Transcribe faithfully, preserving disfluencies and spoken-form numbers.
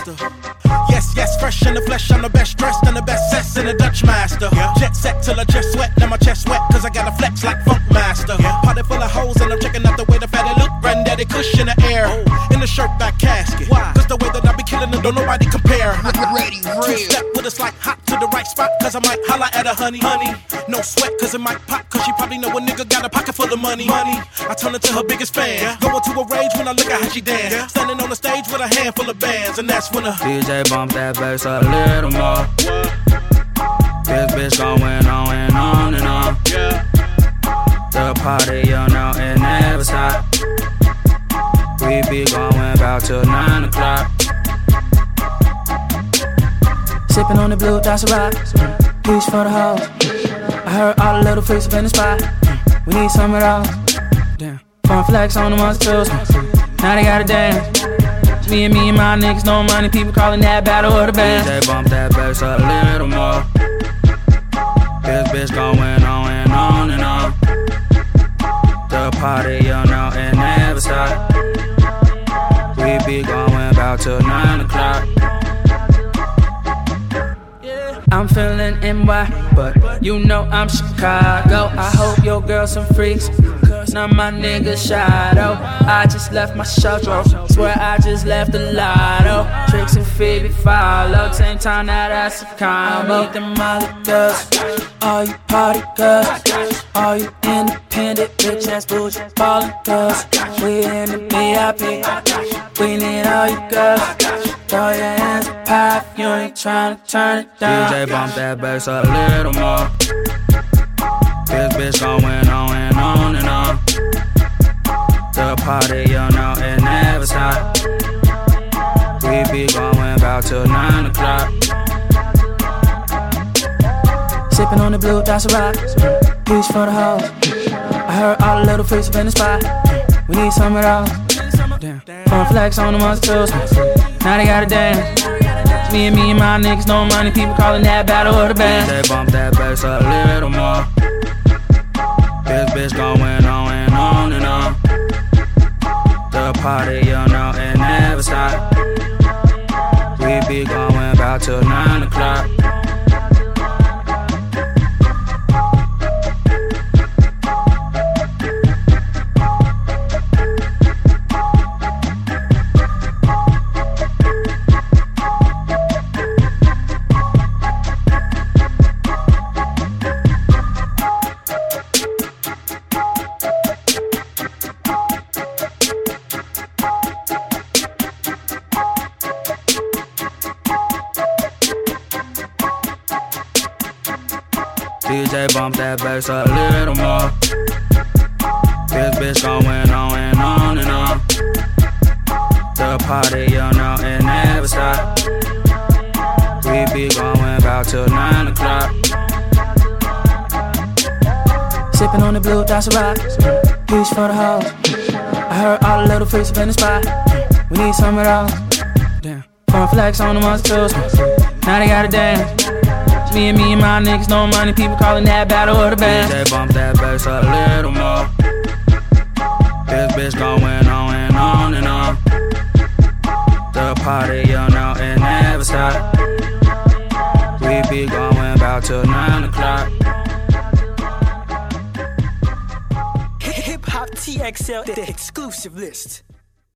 master. Yes, yes, fresh in the flesh, I'm the best dressed and the best sex in the Dutch master. Yeah. Jet set till I just sweat, now my chest wet, cause I got a flex like Funk Master. Yeah. Party full of hoes and I'm checking out the way the fatty look. Granddaddy Kush in the air, oh. In the shirt back casket. Why? Cause the way that I be killing them, don't nobody compare. Ready, ready. Two step with us like hot to the right spot, cause I might holla at a honey. Honey, no sweat, cause it might pop, cause she probably know a nigga got a pocket full of money. Money, I turn into her biggest fan. Yeah. Going to a rage when I look at how she dance. Yeah. Standing on the stage with a handful of bands, and that's when the D J bump that bass a little more. This bitch going on and on and on. Yeah. The party, you know, it never stop. We be going about till nine o'clock. Sipping on the blue, that's a rock. Reach for the hoes. I heard all the little freaks up in the spot. We need some of those. Damn. Fun flex on the ones too. Now they gotta dance. Me and me and my niggas, no money. People calling that battle of the band. D J bump that bass a little more. This bitch going on and on and on. The party, you know, it never stop. We be going about till nine o'clock. I'm feeling N Y, but you know I'm Chicago. I hope your girl some freaks, cause now my niggas shadow. I just left my show, swear I just left the lotto. Tricks and Phoebe follow, same time now that's a combo. I need them Molly girls, all you party girls, all you independent bitch ass bougie ballin' girls. We in the V I P, we need all you girls. Throw your hands up high if you ain't tryna turn it down. D J bump that bass a little more. This bitch going on and on and on. The party, you know, it never stop. We be going about till nine o'clock. Sipping on the blue, that's a rock. Reach for the hoes. I heard all the little freaks up in the spot. We need some of those. Damn. Fun flex on the ones too. Now they gotta dance. Me and me and my niggas, no money. People calling that battle of the band. D J bump that bass a little more. This bitch going on and on and on. The party, you know, it never stop. We be going about till nine o'clock. D J bump that bass a little more. This bitch going on and on and on. The party, you know, it never stop. We be going about till nine o'clock. Sipping on the blue, that's a rock. Reach for the hoes. I heard all the little freaks up in the spot. We need some of those. Damn. Fun flex on the ones too. Now they gotta dance. Me and me and my niggas, no money. People calling that battle of the band. D J bump that bass a little more. This bitch going on and on and on. The party, you know, it never stop. We be going about till nine o'clock. Hip Hop T X L, the exclusive list.